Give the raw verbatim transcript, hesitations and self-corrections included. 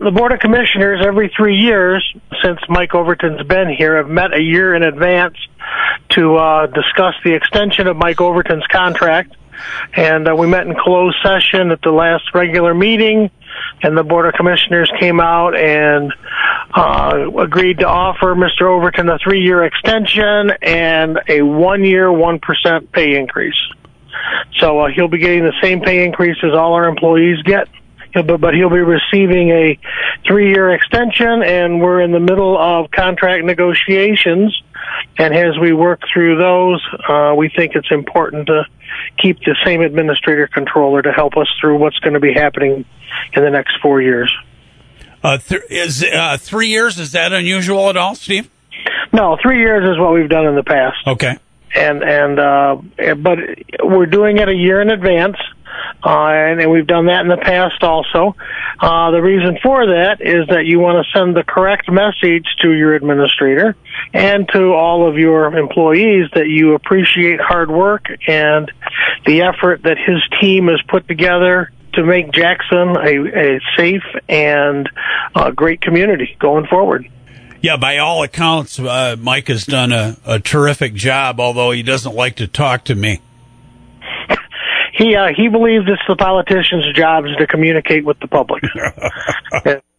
the Board of Commissioners, every three years since Mike Overton's been here, have met a year in advance to uh, discuss the extension of Mike Overton's contract. And uh, we met in closed session at the last regular meeting, and the Board of Commissioners came out and uh, agreed to offer Mister Overton a three-year extension and a one-year, one percent pay increase. So uh, he'll be getting the same pay increase as all our employees get, he'll be, but he'll be receiving a three-year extension, and we're in the middle of contract negotiations. And as we work through those, uh, we think it's important to keep the same administrator controller to help us through what's going to be happening in the next four years. Uh, th- is uh, three years, is that unusual at all, Steve? No, three years is what we've done in the past. Okay. And, and, uh, but we're doing it a year in advance. Uh, and, and we've done that in the past also. Uh, the reason for that is that you want to send the correct message to your administrator and to all of your employees that you appreciate hard work and the effort that his team has put together to make Jackson a, a safe and uh, great community going forward. Yeah, by all accounts, uh, Mike has done a, a terrific job, although he doesn't like to talk to me. He uh, he believes it's the politicians' jobs to communicate with the public.